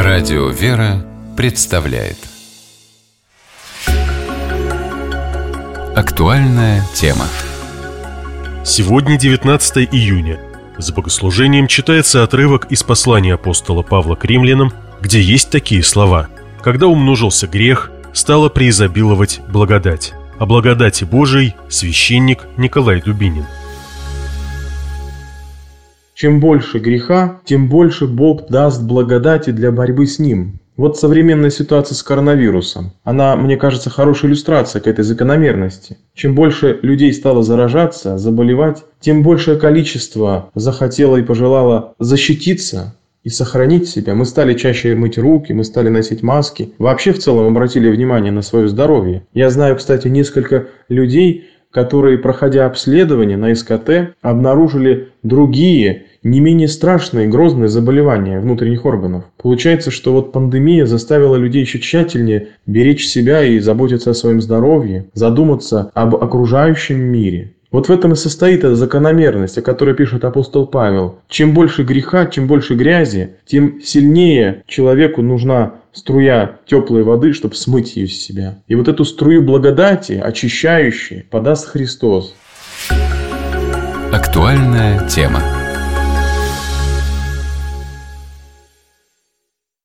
Радио «Вера» представляет актуальная тема. Сегодня 19 июня. За богослужением читается отрывок из послания апостола Павла к римлянам, где есть такие слова: «Когда умножился грех, стала преизобиловать благодать». О благодати Божией священник Николай Дубинин. Чем больше греха, тем больше Бог даст благодати для борьбы с ним. Вот современная ситуация с коронавирусом. Она, мне кажется, хорошая иллюстрация к этой закономерности. Чем больше людей стало заражаться, заболевать, тем большее количество захотело и пожелало защититься и сохранить себя. Мы стали чаще мыть руки, мы стали носить маски. Вообще в целом обратили внимание на свое здоровье. Я знаю, кстати, несколько людей, которые, проходя обследование на СКТ, обнаружили другие, не менее страшные, грозные заболевания внутренних органов. Получается, что вот пандемия заставила людей еще тщательнее беречь себя и заботиться о своем здоровье, задуматься об окружающем мире. Вот в этом и состоит эта закономерность, о которой пишет апостол Павел. Чем больше греха, чем больше грязи, тем сильнее человеку нужна струя теплой воды, чтобы смыть ее с себя. И вот эту струю благодати, очищающей, подаст Христос. Актуальная тема.